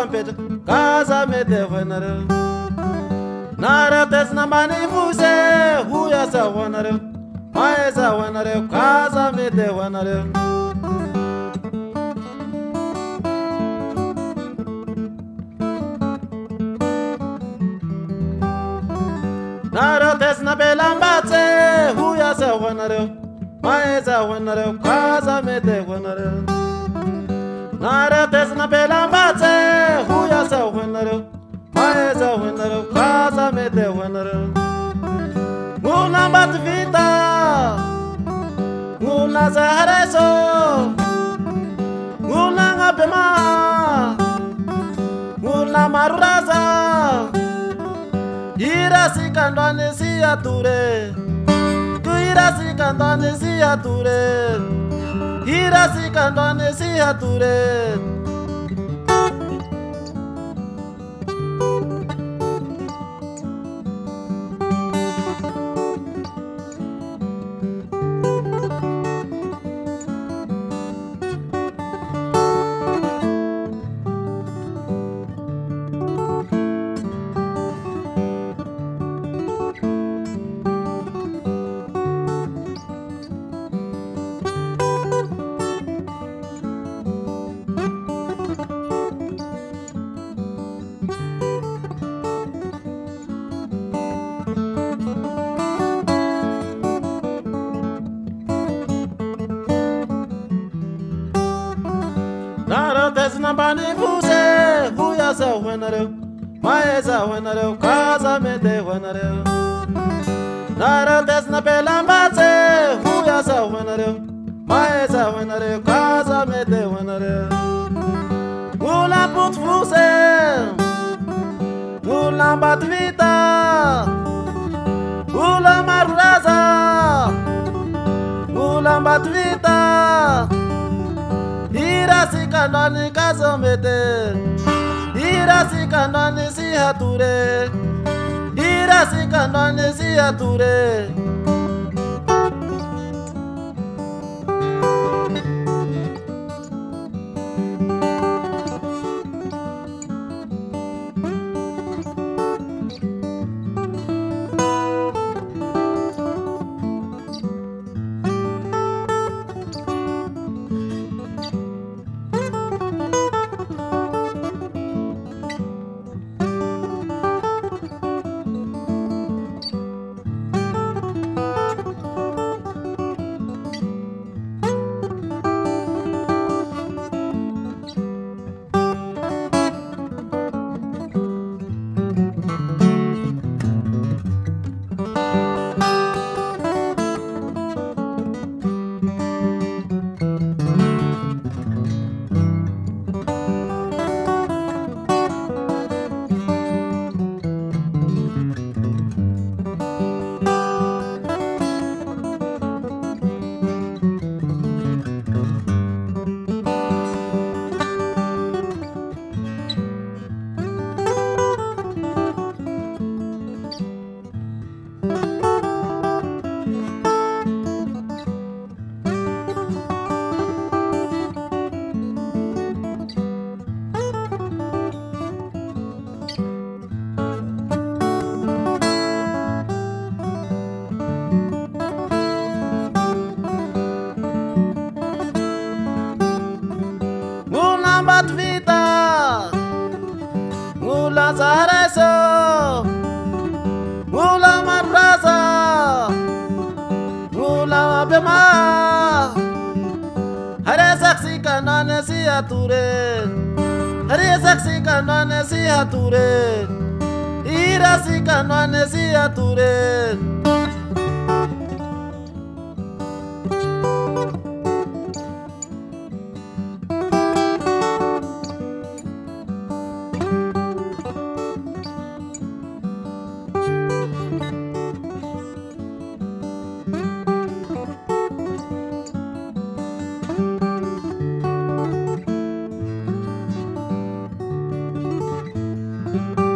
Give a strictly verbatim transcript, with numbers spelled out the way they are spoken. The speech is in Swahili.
peta casa me devanare nara tes na mani fuse huya sa wanare mai sa wanare casa me devanare nara tes na belambate huya sa wanare mai sa wanare casa me devanare nara tes na belambate huya sa wanare mai sa wanare casa me devanare nguna bat vita nguna zahareso nguna ngabema nguna maruraza ira sikandwane siyature kuira sikandwane siyature ira sikandwane siyature nara tes na bani fuse huya sa wanare mai sa wanare casa me devanare nara tes na belambate huya sa wanare mai sa wanare casa me devanare ngula put fuse ngula bat vita ngula maruraza ngula bat vita ira sikandwane kazomete ira sikandwane sihature ira sikandwane sihature bat vita ngula zahareso ngula maruraza ngula bema hare saksi kanane siyature hare saksi kanane siyature ira sikanane siyature you.